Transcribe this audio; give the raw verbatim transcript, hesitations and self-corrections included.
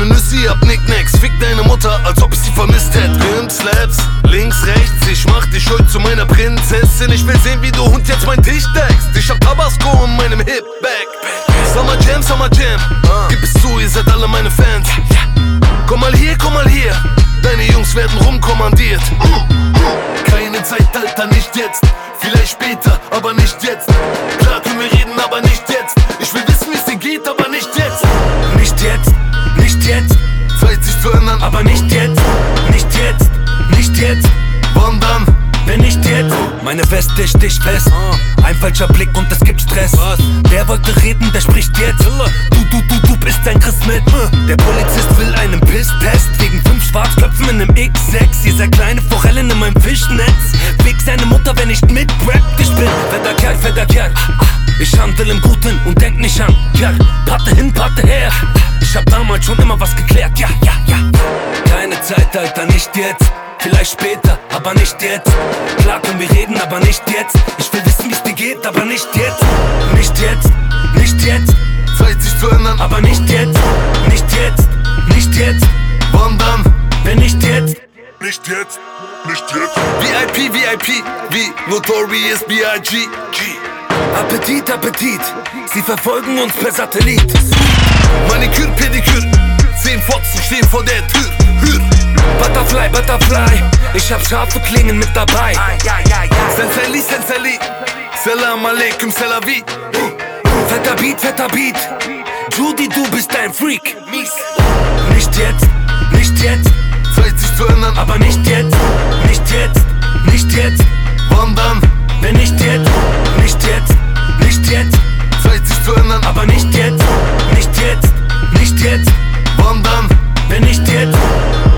meine Nüsse, ihr habt Nicknacks. Fick deine Mutter, als ob ich sie vermisst hätte. Pimp Slaps, links, rechts, ich mach dich heute zu meiner Prinzessin. Ich will sehen, wie du Hund jetzt mein Tisch deckst. Ich hab Tabasco in meinem Hip-Bag. Summer Jam, Summer Jam, gib es zu, ihr seid alle meine Fans. Komm mal hier, komm mal hier, deine Jungs werden rumkommandiert. Keine Zeit, Alter, nicht jetzt. Vielleicht später, aber nicht jetzt. Klar können wir reden, aber nicht jetzt. Ich will wissen, wie es dir geht, aber nicht jetzt. Nicht jetzt, nicht jetzt, Zeit sich zu ändern, aber nicht jetzt, nicht jetzt, nicht jetzt. wann dann? Wenn nicht jetzt, meine Weste sticht fest. Ein falscher Blick und es gibt Stress. Wer wollte reden, der spricht jetzt. Du, du, du, du bist ein Chris mit. Der Polizist will einen Pisstest wegen fünf Schwarzköpfen in einem X sechs. Ihr seid kleine Forellen in meinem Fischnetz. Fick seine Mutter, wenn nicht mitrappt. Ich bin fetter Kerl, fetter Kerl. Ich handel im Guten und denk nicht an Kerl. Patte hin, Patte her. Ich hab damals schon immer was geklärt, ja, ja, ja. Keine Zeit, Alter, nicht jetzt. Vielleicht später, aber nicht jetzt. Klar können wir reden, aber nicht jetzt. Ich will wissen, wie es dir geht, aber nicht jetzt. Nicht jetzt, nicht jetzt, Zeit sich zu ändern, aber nicht jetzt. Nicht jetzt, nicht jetzt, wann dann? wenn nicht jetzt. Nicht jetzt, nicht jetzt. V I P, V I P, wie Notorious B I G Appetit, Appetit, sie verfolgen uns per Satellit. Maniküre, Pediküre, zehn Fotzen stehen vor der Tür. Hür. Butterfly, Butterfly, ich hab scharfe Klingen mit dabei. Senseli, Senseli, Salam Aleikum, Salavi. Fetter Beat, fetter Beat, Judy, du bist ein Freak. Nicht jetzt, nicht jetzt, Zeit sich zu ändern, aber nicht jetzt. Nicht jetzt, nicht jetzt, wann dann? wenn nicht jetzt. Nicht jetzt, nicht jetzt, Zeit sich zu ändern, aber nicht jetzt. Nicht jetzt, nicht jetzt, wann dann? wenn nicht jetzt.